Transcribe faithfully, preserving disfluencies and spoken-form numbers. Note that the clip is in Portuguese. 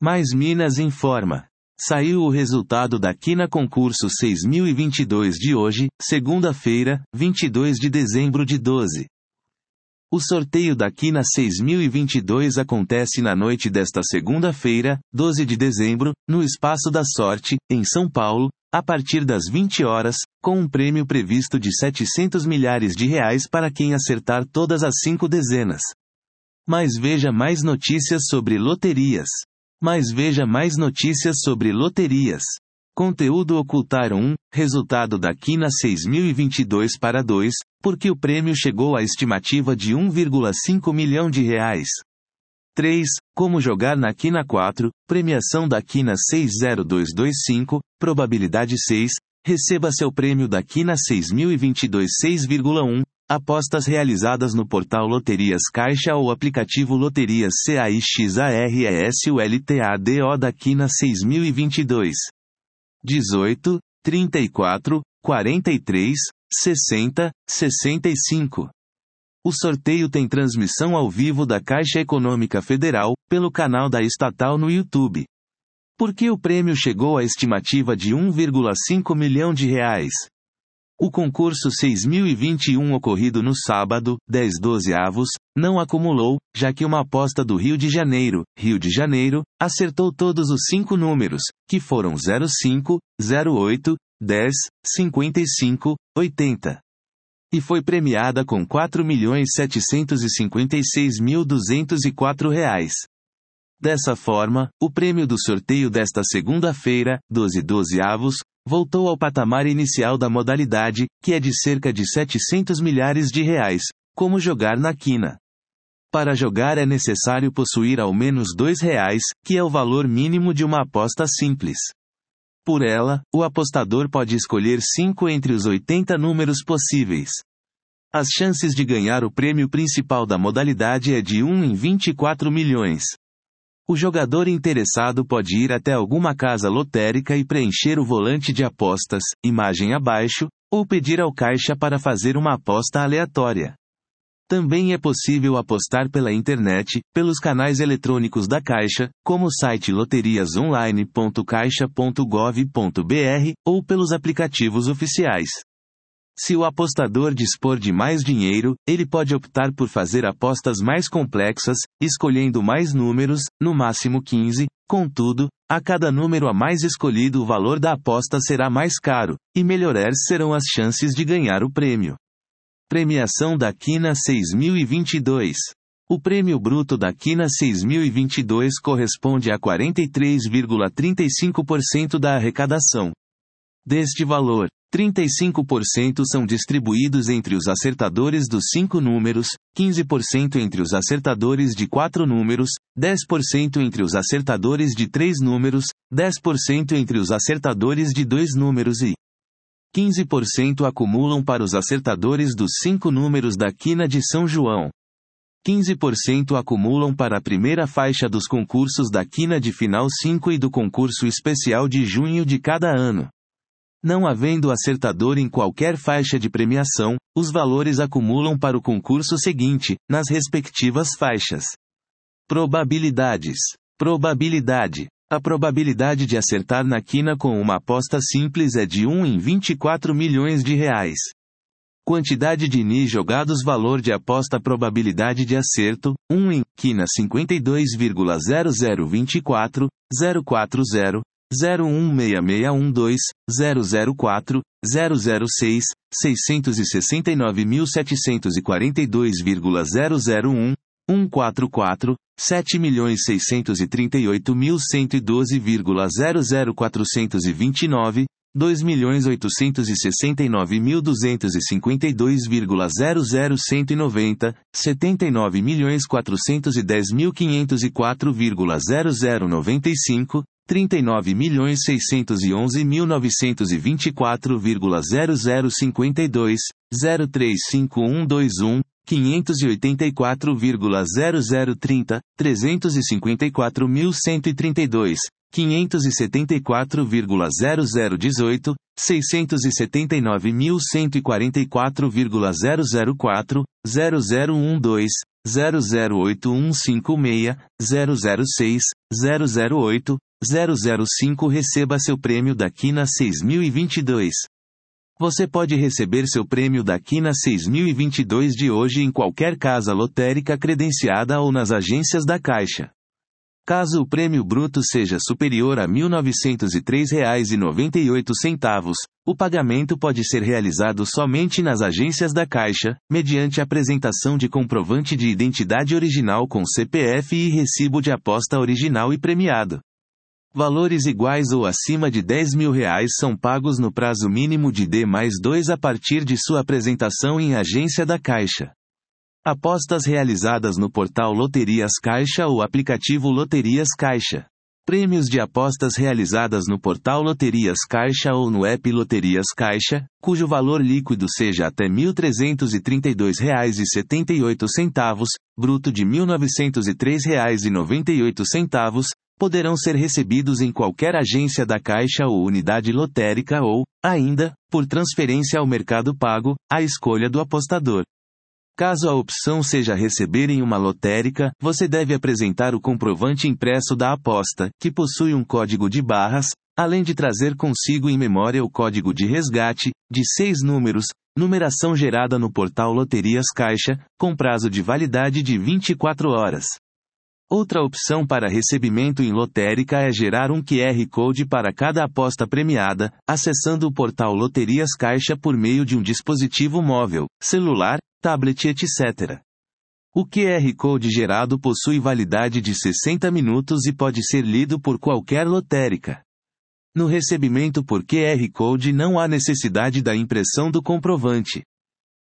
Mais Minas informa. Saiu o resultado da Quina Concurso seis mil e vinte e dois de hoje, segunda-feira, vinte e dois de dezembro de doze. O sorteio da Quina seis mil e vinte e dois acontece na noite desta segunda-feira, doze de dezembro, no Espaço da Sorte, em São Paulo, a partir das vinte horas, com um prêmio previsto de setecentos milhares de reais para quem acertar todas as cinco dezenas. Mas veja mais notícias sobre loterias. Mas veja mais notícias sobre loterias. Conteúdo ocultaram um, resultado da Quina seis mil e vinte e dois para dois, porque o prêmio chegou à estimativa de um vírgula cinco milhão de reais. três. Como jogar na Quina quatro, premiação da Quina seis zero dois dois cinco, probabilidade seis, receba seu prêmio da Quina seis mil e vinte e dois seis vírgula um, apostas realizadas no portal Loterias Caixa ou aplicativo Loterias CAIXARESULTADO da Quina seis mil e vinte e dois. dezoito, trinta e quatro, quarenta e três, sessenta, sessenta e cinco. O sorteio tem transmissão ao vivo da Caixa Econômica Federal, pelo canal da estatal no YouTube. Por que o prêmio chegou à estimativa de um vírgula cinco milhão de reais? O concurso seis mil e vinte e um ocorrido no sábado, dez doze avos, não acumulou, já que uma aposta do Rio de Janeiro, Rio de Janeiro, acertou todos os cinco números, que foram zero cinco, zero oito, dez, cinquenta e cinco, oitenta. E foi premiada com quatro milhões setecentos e cinquenta e seis mil duzentos e quatro reais. Dessa forma, o prêmio do sorteio desta segunda-feira, doze doze avos, voltou ao patamar inicial da modalidade, que é de cerca de setecentos milhares de reais, como jogar na Quina. Para jogar é necessário possuir ao menos dois reais, que é o valor mínimo de uma aposta simples. Por ela, o apostador pode escolher cinco entre os oitenta números possíveis. As chances de ganhar o prêmio principal da modalidade é de um em vinte e quatro milhões. O jogador interessado pode ir até alguma casa lotérica e preencher o volante de apostas, imagem abaixo, ou pedir ao caixa para fazer uma aposta aleatória. Também é possível apostar pela internet, pelos canais eletrônicos da Caixa, como o site loterias online ponto caixa ponto gov ponto br, ou pelos aplicativos oficiais. Se o apostador dispor de mais dinheiro, ele pode optar por fazer apostas mais complexas, escolhendo mais números, no máximo quinze, contudo, a cada número a mais escolhido o valor da aposta será mais caro, e melhores serão as chances de ganhar o prêmio. Premiação da Quina seis mil e vinte e dois. O prêmio bruto da Quina seis mil e vinte e dois corresponde a quarenta e três vírgula trinta e cinco por cento da arrecadação. Deste valor, trinta e cinco por cento são distribuídos entre os acertadores dos cinco números, quinze por cento entre os acertadores de quatro números, dez por cento entre os acertadores de três números, dez por cento entre os acertadores de dois números e quinze por cento acumulam para os acertadores dos cinco números da Quina de São João. quinze por cento acumulam para a primeira faixa dos concursos da Quina de Final cinco e do concurso especial de junho de cada ano. Não havendo acertador em qualquer faixa de premiação, os valores acumulam para o concurso seguinte, nas respectivas faixas. Probabilidades. Probabilidade. A probabilidade de acertar na Quina com uma aposta simples é de um em vinte e quatro milhões de reais. Quantidade de N I jogados. Valor de aposta. Probabilidade de acerto, um em, Quina cinquenta e dois vírgula zero zero vinte e quatro, zero quatro zero, zero um seis seis um dois, zero zero quatro, zero zero seis, seiscentos e sessenta e nove mil setecentos e quarenta e dois vírgula zero zero um, cento e quarenta e quatro, sete milhões seiscentos e trinta e oito mil cento e doze vírgula zero zero quatrocentos e vinte e nove, dois milhões oitocentos e sessenta e nove mil duzentos e cinquenta e dois vírgula zero zero cento e noventa, setenta e nove milhões quatrocentos e dez mil quinhentos e quatro vírgula zero zero noventa e cinco, trinta e nove milhões seiscentos e onze mil novecentos e vinte e quatro vírgula zero zero cinquenta e dois, zero três cinco um dois um, quinhentos e oitenta e quatro vírgula zero zero trinta, trezentos e cinquenta e quatro mil cento e trinta e dois, quinhentos e setenta e quatro vírgula zero zero dezoito, seiscentos e setenta e nove mil cento e quarenta e quatro vírgula zero zero quatro, zero zero um dois, zero zero oito um cinco seis, zero zero seis, zero zero oito, zero zero cinco. Receba seu prêmio da Quina seis mil e vinte e dois. Você pode receber seu prêmio da Quina seis mil e vinte e dois de hoje em qualquer casa lotérica credenciada ou nas agências da Caixa. Caso o prêmio bruto seja superior a mil novecentos e três reais e noventa e oito centavos, o pagamento pode ser realizado somente nas agências da Caixa, mediante apresentação de comprovante de identidade original com C P F e recibo de aposta original e premiado. Valores iguais ou acima de dez mil reais são pagos no prazo mínimo de D mais dois a partir de sua apresentação em agência da Caixa. Apostas realizadas no portal Loterias Caixa ou aplicativo Loterias Caixa. Prêmios de apostas realizadas no portal Loterias Caixa ou no app Loterias Caixa, cujo valor líquido seja até mil trezentos e trinta e dois reais e setenta e oito centavos, bruto de mil novecentos e três reais e noventa e oito centavos, poderão ser recebidos em qualquer agência da Caixa ou unidade lotérica ou, ainda, por transferência ao Mercado Pago, à escolha do apostador. Caso a opção seja receber em uma lotérica, você deve apresentar o comprovante impresso da aposta, que possui um código de barras, além de trazer consigo em memória o código de resgate, de seis números, numeração gerada no portal Loterias Caixa, com prazo de validade de vinte e quatro horas. Outra opção para recebimento em lotérica é gerar um Q R Code para cada aposta premiada, acessando o portal Loterias Caixa por meio de um dispositivo móvel, celular, tablet, etcétera. O Q R Code gerado possui validade de sessenta minutos e pode ser lido por qualquer lotérica. No recebimento por Q R Code não há necessidade da impressão do comprovante.